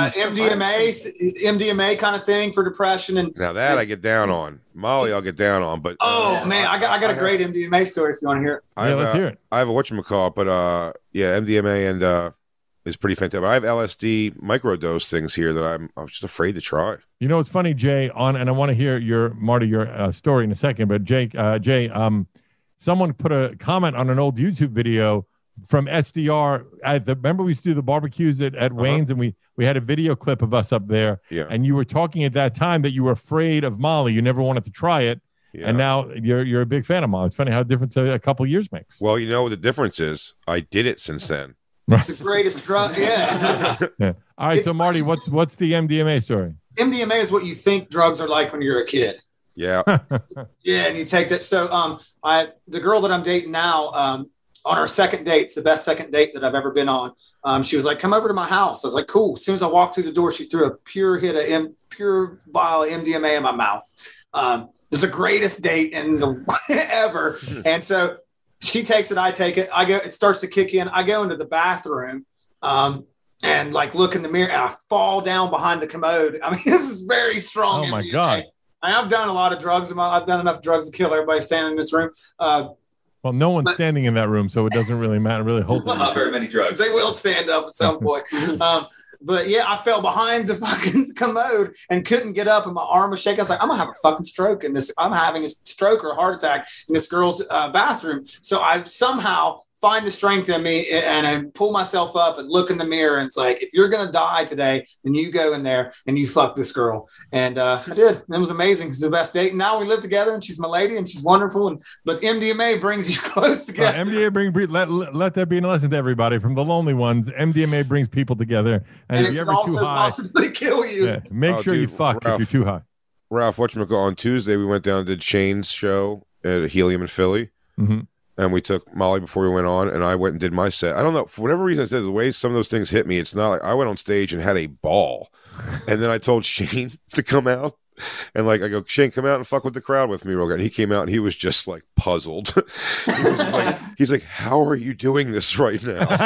MDMA kind of thing for depression? And now that I get down on. Molly I'll get down on, but man, I got a great MDMA story if you want to hear it. Let's hear it. I have a whatchamacallit, but MDMA and is pretty fantastic. I have LSD microdose things here that I'm just afraid to try. You know, it's funny, Jay, and I want to hear your story in a second, but Jay, someone put a comment on an old YouTube video from SDR. Remember we used to do the barbecues at Wayne's, and we had a video clip of us up there. Yeah. And you were talking at that time that you were afraid of Molly. You never wanted to try it. Yeah. And now you're a big fan of Molly. It's funny how different a couple years makes. Well, you know what the difference is? I did it since then. It's the greatest drug. Yeah. All right. So Marty, what's the MDMA story? MDMA is what you think drugs are like when you're a kid. Yeah. Yeah. And you take that. So the girl that I'm dating now, on our second date, it's the best second date that I've ever been on. She was like, come over to my house. I was like, cool. As soon as I walked through the door, she threw a pure vial of MDMA in my mouth. It's the greatest date in the ever. And so she takes it, I take it. It starts to kick in. I go into the bathroom and look in the mirror, and I fall down behind the commode. This is very strong. Oh my God. I've done a lot of drugs. I've done enough drugs to kill everybody standing in this room. Well, no one's standing in that room, so it doesn't really matter. Really, hopefully, Not very many drugs. They will stand up at some point. But yeah, I fell behind the fucking commode and couldn't get up, and my arm was shaking. I was like, I'm gonna have a fucking stroke in this. I'm having a stroke or a heart attack in this girl's bathroom. So I somehow find the strength in me and I pull myself up and look in the mirror, and it's like, if you're gonna die today, then you go in there and you fuck this girl. And I did. It was amazing. It was the best date. And now we live together, and she's my lady, and she's wonderful. But MDMA brings you close together. Let that be a lesson to everybody. From the lonely ones, MDMA brings people together. And if you're ever too high, possibly kill you. Make sure you fuck Ralph, if you're too high. Ralph, whatchamacallit, on Tuesday we went down and did Shane's show at Helium in Philly. Mm-hmm. And we took Molly before we went on, and I went and did my set. I don't know, for whatever reason, I said the way some of those things hit me, it's not like I went on stage and had a ball. And then I told Shane to come out. And like I go, Shane, come out and fuck with the crowd with me real good. And he came out and he was just like puzzled. He's like, how are you doing this right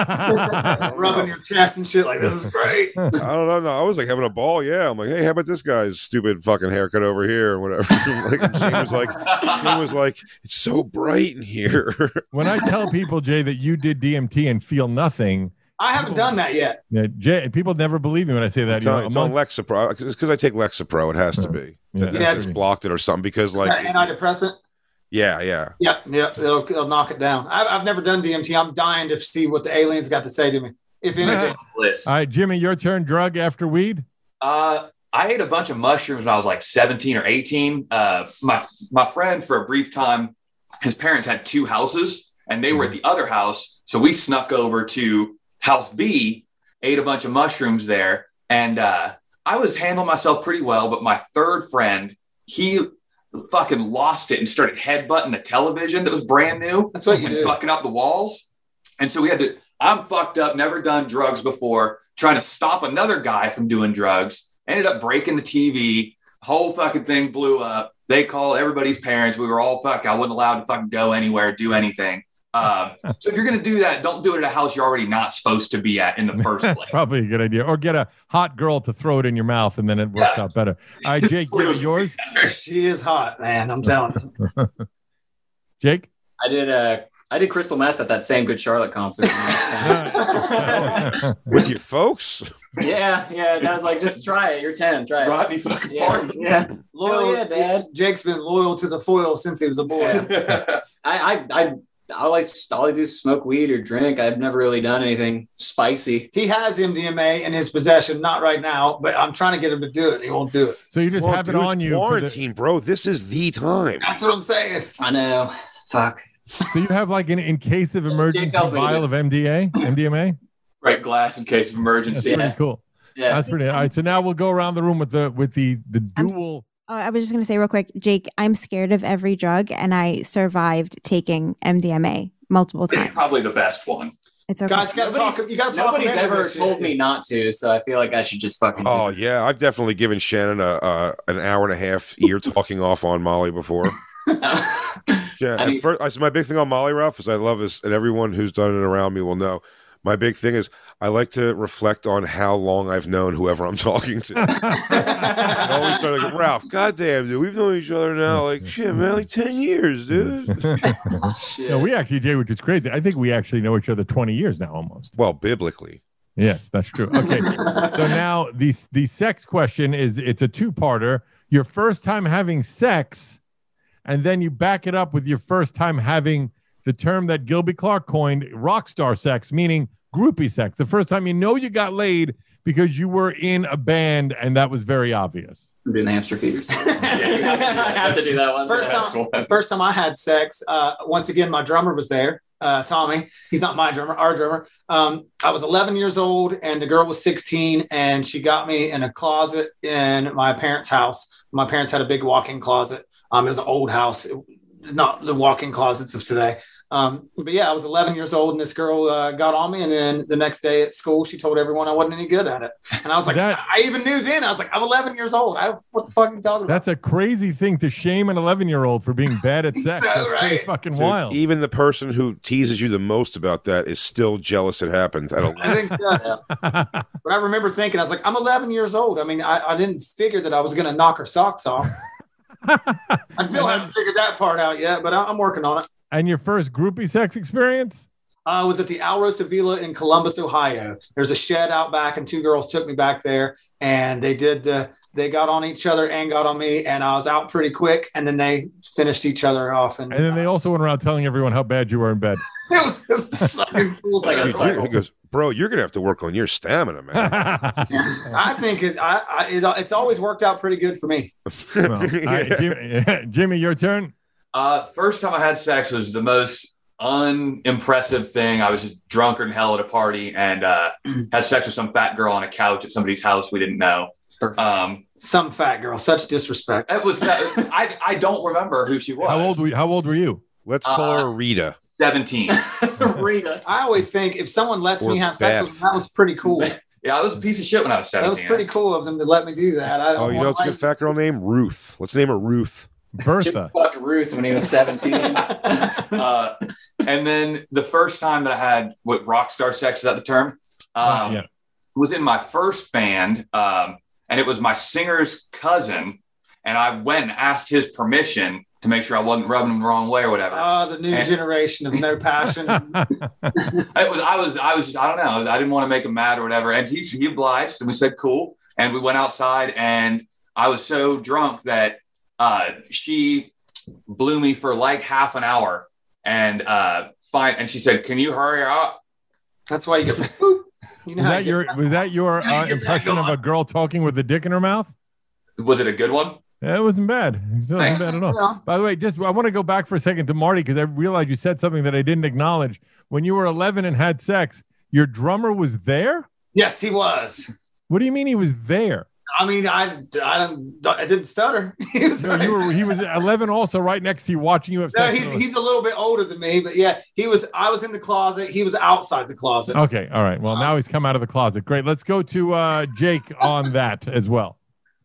now? Rubbing your chest and shit like, this is great. I don't know. No, I was like having a ball. Yeah. I'm like, hey, how about this guy's stupid fucking haircut over here or whatever? Like, Shane was like, it's so bright in here. When I tell people, Jay, that you did DMT and feel nothing, I haven't done that yet. Yeah, Jay, people never believe me when I say that. It's on Lexapro. It's because I take Lexapro. It has to be. Yeah. It's blocked it or something because like antidepressant. Yeah. It'll knock it down. I've never done DMT. I'm dying to see what the aliens got to say to me, if anything. All right, Jimmy, your turn. Drug after weed. I ate a bunch of mushrooms when I was like 17 or 18. My friend, for a brief time, his parents had 2 houses, and they were at the other house, so we snuck over to House B, ate a bunch of mushrooms there, and I was handling myself pretty well, but my third friend, he fucking lost it and started headbutting the television that was brand new. That's what you do. Fucking up the walls. And so I'm fucked up, never done drugs before, trying to stop another guy from doing drugs. Ended up breaking the TV. Whole fucking thing blew up. They called everybody's parents. We were all I wasn't allowed to fucking go anywhere, do anything. So if you're going to do that, don't do it at a house you're already not supposed to be at in the first place. Probably a good idea. Or get a hot girl to throw it in your mouth, and then it works out better. All right, Jake, give it yours. She is hot, man. I'm telling you. Jake? I did crystal meth at that same Good Charlotte concert. With your folks? Yeah. I was like, just try it. You're 10. Try it. Rodney fucking party. Yeah. Loyal, yeah, Dad. Jake's been loyal to the foil since he was a boy. Yeah. All I do is smoke weed or drink. I've never really done anything spicy. He has MDMA in his possession, not right now, but I'm trying to get him to do it. He won't do it. So you just have it on you. Quarantine, bro. This is the time. That's what I'm saying. I know. Fuck. So you have like an in case of emergency vial of MDMA? Right, glass in case of emergency. That's pretty cool. Yeah. That's pretty. All right, so now we'll go around the room with the dual. I was just going to say real quick, Jake, I'm scared of every drug, and I survived taking MDMA multiple times. It's probably the best one. It's okay. Guys, you got to talk. Nobody's ever told me not to, so I feel like I should just fucking. Oh yeah, I've definitely given Shannon an hour and a half ear talking off on Molly before. Yeah, so my big thing on Molly, Ralph, is I love this, and everyone who's done it around me will know. My big thing is I like to reflect on how long I've known whoever I'm talking to. I always start like, Ralph, goddamn, dude, we've known each other now, like, shit, man, like 10 years, dude. No, we actually, Jay, which is crazy. I think we actually know each other 20 years now almost. Well, biblically. Yes, that's true. Okay, so now the sex question it's a 2-parter. Your first time having sex, and then you back it up with your first time having the term that Gilby Clarke coined, rock star sex, meaning groupie sex. The first time you got laid because you were in a band, and that was very obvious. I'm doing the hamster feeders. I have to do that one. First time I had sex, once again, my drummer was there, Tommy. He's not my drummer, our drummer. I was 11 years old, and the girl was 16, and she got me in a closet in my parents' house. My parents had a big walk-in closet. It was an old house. It was not the walk-in closets of today. But yeah, I was 11 years old, and this girl got on me, and then the next day at school, she told everyone I wasn't any good at it. And I was like, I even knew then. I was like, I'm 11 years old. What the fuck are you talking about? That's a crazy thing to shame an 11-year-old for being bad at sex. That's pretty fucking wild. Even the person who teases you the most about that is still jealous it happened. I think, but I remember thinking, I was like, I'm 11 years old. I mean, I didn't figure that I was going to knock her socks off. I still haven't figured that part out yet, but I'm working on it. And your first groupie sex experience? I was at the Alrosa Villa in Columbus, Ohio. There's a shed out back, and two girls took me back there, and they got on each other and got on me, and I was out pretty quick, and then they finished each other off. And then they also went around telling everyone how bad you were in bed. it was fucking cool. He goes, bro, you're gonna have to work on your stamina, man. I think it's always worked out pretty good for me. Jimmy, your turn. First time I had sex was the most unimpressive thing. I was just drunker than hell at a party and had sex with some fat girl on a couch at somebody's house we didn't know. Some fat girl, such disrespect. It was I don't remember who she was. How old were you? Let's call her Rita. 17. Rita. I always think if someone lets me have sex with them, that was pretty cool. Yeah, I was a piece of shit when I was 17. That was pretty cool of them to let me do that. You know what's a good fat girl name? Ruth. Let's name her Ruth. Bertha. Jim fucked Ruth when he was 17. And then the first time that I had what rock star sex, is that the term? Was in my first band. And it was my singer's cousin. And I went and asked his permission to make sure I wasn't rubbing him the wrong way or whatever. The new generation of no passion. I don't know. I didn't want to make him mad or whatever. And he obliged, and we said, cool. And we went outside, and I was so drunk that she blew me for like half an hour. And and she said, can you hurry up? That's why you get Was that your impression of a girl talking with a dick in her mouth? Was it a good one? Yeah, it wasn't bad. It wasn't bad at all. Yeah. By the way, I want to go back for a second to Marty because I realized you said something that I didn't acknowledge. When you were 11 and had sex, your drummer was there? Yes, he was. What do you mean he was there? I mean, I didn't stutter. He was 11 also right next to you watching you have sex. No, he's a little bit older than me, but yeah, I was in the closet. He was outside the closet. Okay. All right. Well, now he's come out of the closet. Great. Let's go to Jake on that as well.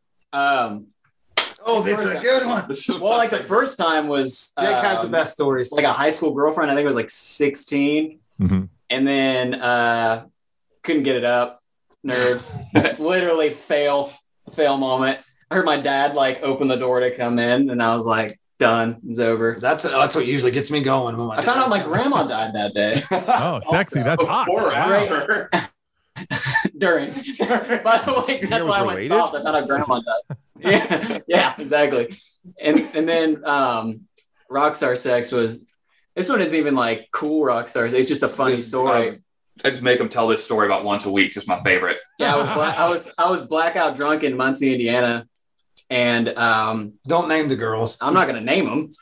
This is a good one. Well, like the first time was Jake has the best stories. Like a high school girlfriend. I think it was like 16. Mm-hmm. And then couldn't get it up. Nerves. Literally fail moment. I heard my dad like open the door to come in, and I was like, done. It's over. That's what usually gets me going. I found out my grandma died that day. Oh, sexy. Also, that's hot. Before or after? During. But like, that's why I went soft. I found out grandma died. Yeah, exactly. And then rockstar sex was. This one isn't even like cool rock stars. It's just a funny story. I just make them tell this story about once a week. It's my favorite. Yeah, I was blackout drunk in Muncie, Indiana, and don't name the girls. I'm not going to name them.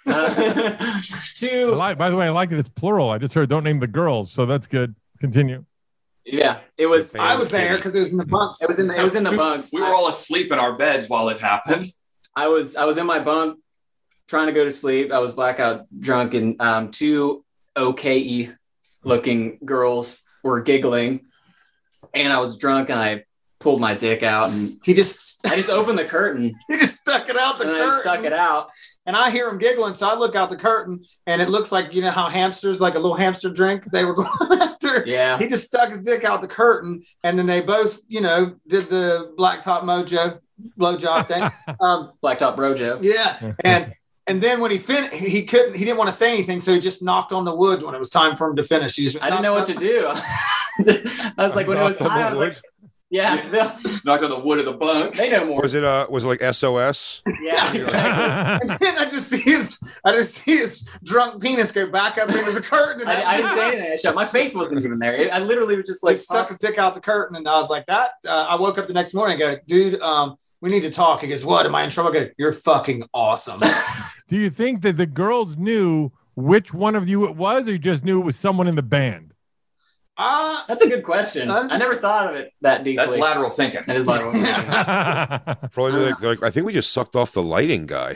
By the way, I like that it's plural. I just heard don't name the girls, so that's good. Continue. Yeah, it was. I was there because it was in the bunks. It was in the bunks. We were all asleep in our beds while it happened. I was in my bunk trying to go to sleep. I was blackout drunk, and two okay looking girls were giggling, and I was drunk, and I pulled my dick out, and I just opened the curtain. He just stuck it out the curtain. I stuck it out, and I hear him giggling, so I look out the curtain, and it looks like, you know how hamsters, like a little hamster drink, they were going after. Yeah. He just stuck his dick out the curtain, and then they both, did the Blacktop Mojo blowjob thing. Blacktop Brojo. Yeah, and then when he didn't want to say anything, so he just knocked on the wood when it was time for him to finish. I didn't know what to do. I was like, when it was time, yeah, knocked on the wood of the bunk. They know more. Was it like SOS? Yeah, exactly. And then I just see his drunk penis go back up into the curtain. And I didn't say anything. My face wasn't even there. I literally was just like stuck his dick out the curtain, and I was like that. I woke up the next morning and go, dude, we need to talk. He goes, what? Am I in trouble? I go, you're fucking awesome. Do you think that the girls knew which one of you it was, or you just knew it was someone in the band? That's a good question. I never thought of it that deeply. That's lateral thinking. That is lateral thinking. Probably like, I think we just sucked off the lighting guy.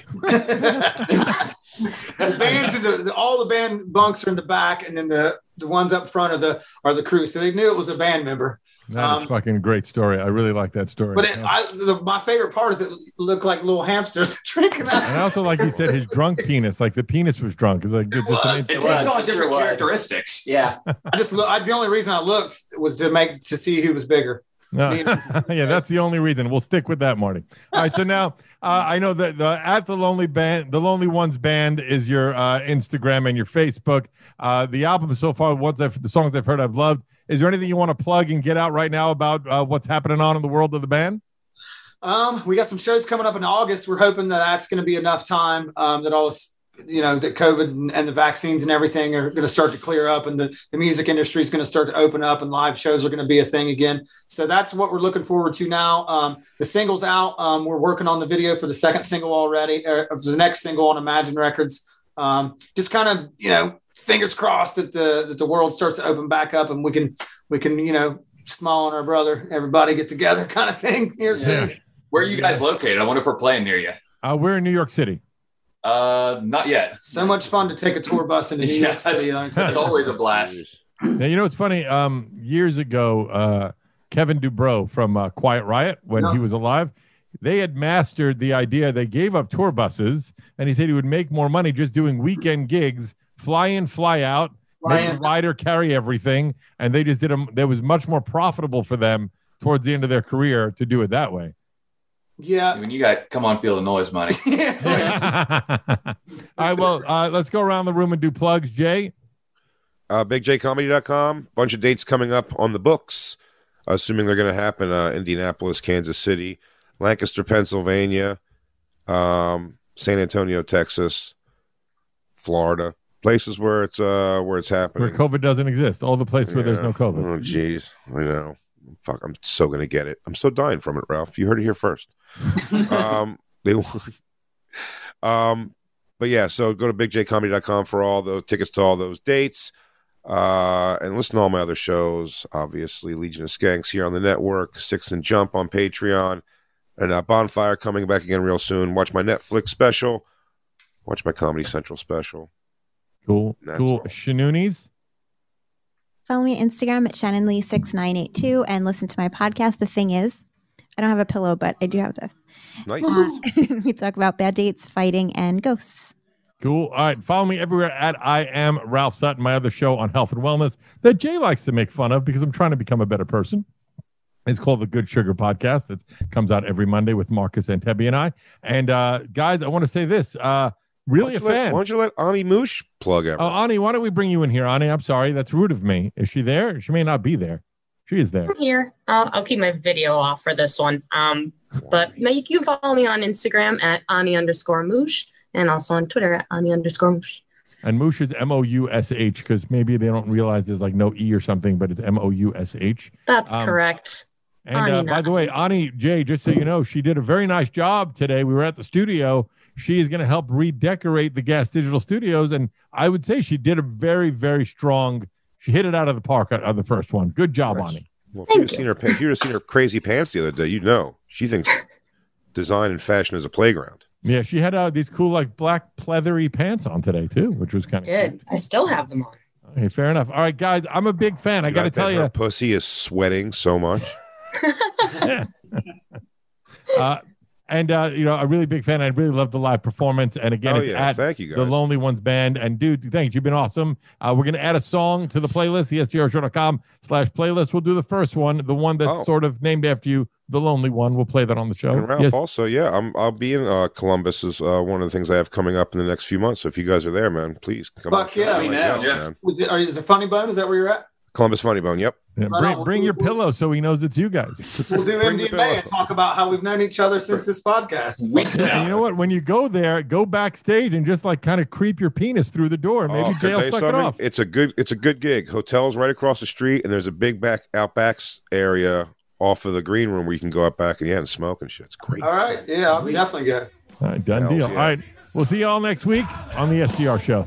The bands all the band bunks are in the back, and then the ones up front are the crew. So they knew it was a band member. That is fucking great story. I really like that story. But my favorite part is it looked like little hamsters drinking out. And also, like you said, his drunk penis, like the penis was drunk. It's like it takes on different characteristics. Yeah. The only reason I looked was to see who was bigger. No. Yeah, that's the only reason. We'll stick with that, Marty. All right, so now I know that at the Lonely Ones Band is your Instagram and your Facebook. The album so far, the songs I've heard, I've loved. Is there anything you want to plug and get out right now about what's happening on in the world of the band? We got some shows coming up in August. We're hoping that that's going to be enough time that all this, that COVID and the vaccines and everything are going to start to clear up, and the music industry is going to start to open up, and live shows are going to be a thing again. So that's what we're looking forward to now. The single's out. We're working on the video for the second single already, or the next single on Imagine Records. Just kind of, fingers crossed that the world starts to open back up, and we can smile on our brother, everybody get together kind of thing here soon. Where are you guys located? I wonder if we're playing near you. We're in New York City. Not yet. So much fun to take a tour bus into New York City. It's always a blast. Now, it's funny. Years ago, Kevin Dubrow from Quiet Riot, when he was alive, they had mastered the idea. They gave up tour buses, and he said he would make more money just doing weekend gigs, fly in, fly out, make the rider carry everything, and they just did them. That was much more profitable for them towards the end of their career to do it that way. Yeah. When you got Come On Feel the Noise money. All right, well, let's go around the room and do plugs. Jay? BigJComedy.com. Bunch of dates coming up on the books, assuming they're going to happen. Indianapolis, Kansas City, Lancaster, Pennsylvania, San Antonio, Texas, Florida. Places where it's happening. Where COVID doesn't exist. All the places where there's no COVID. Oh, geez. I know. Fuck, I'm so going to get it. I'm so dying from it, Ralph. You heard it here first. But yeah, so go to bigjcomedy.com for all the tickets to all those dates. And listen to all my other shows. Obviously, Legion of Skanks here on the network, Six and Jump on Patreon, and Bonfire coming back again real soon. Watch my Netflix special. Watch my Comedy Central special. Cool. Shanoonies? Follow me on Instagram at ShannonLee6982 and listen to my podcast. The Thing Is, I don't have a pillow, but I do have this. Nice. We talk about bad dates, fighting, and ghosts. Cool. All right. Follow me everywhere at I Am Ralph Sutton, my other show on health and wellness that Jay likes to make fun of because I'm trying to become a better person. It's called the Good Sugar Podcast. It comes out every Monday with Marcus Antebby and I. And guys, I want to say this. Really a fan. Why don't you let Ani Moosh plug everything? Oh, Ani, why don't we bring you in here? Ani, I'm sorry. That's rude of me. Is she there? She may not be there. She is there. I'm here. I'll keep my video off for this one. But you can follow me on Instagram at Ani_Moosh and also on Twitter at Ani_Moosh. And Moosh is M-O-U-S-H because maybe they don't realize there's like no E or something, but it's M-O-U-S-H. That's correct. And by the way, Ani, Jay, just so you know, she did a very nice job today. We were at the studio. She is going to help redecorate the Gas Digital Studios. And I would say she did a very, very strong, she hit it out of the park on the first one. Good job, Ani. Well, if you'd have seen her crazy pants the other day, you'd know. She thinks design and fashion is a playground. Yeah, she had these cool, like, black pleathery pants on today, too, which was kind of cool. I still have them on. Okay, fair enough. All right, guys, I'm a big fan. I got to tell you. Her pussy is sweating so much. And a really big fan. I really love the live performance. And again, thank you guys. The Lonely Ones Band. And dude, thanks. You've been awesome. We're going to add a song to the playlist, thestrshow.com/playlist. We'll do the first one, the one that's sort of named after you, The Lonely One. We'll play that on the show. And Ralph, also, I'll be in Columbus is one of the things I have coming up in the next few months. So if you guys are there, man, please come. Fuck yeah. Is it Funny Bone? Is that where you're at? Columbus Funny Bone, yep. Yeah, bring your pillow so he knows it's you guys. We'll do MDMA and talk about how we've known each other since this podcast. And you know what? When you go there, go backstage and just like kind of creep your penis through the door. Maybe Jay will suck it off. It's a good gig. Hotel's right across the street, and there's a big outbacks area off of the green room where you can go out back and smoke and shit. It's great. All right, yeah, I'll definitely go. All right, done deal. Yeah. All right, we'll see you all next week on the SDR Show.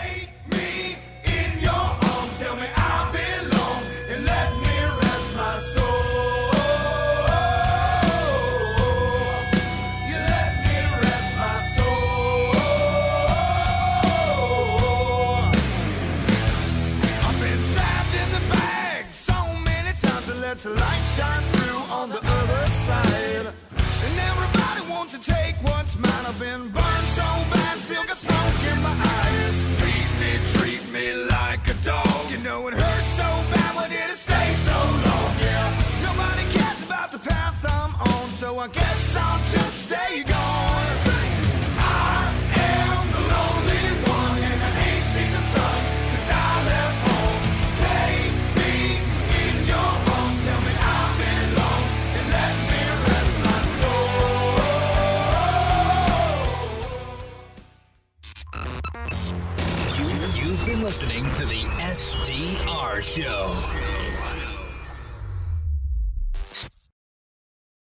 To light shine through on the other side, and everybody wants to take what's mine. I've been burned so bad, still got smoke in my eyes. Treat me like a dog. You know it hurts so bad, why did it stay so long? Yeah, nobody cares so I guess I'll just stay gone. I am the lonely one, and I ain't seen the sun since I left home. Take me in your arms, tell me I belong, and let me rest my soul. You've been listening to the SDR Show.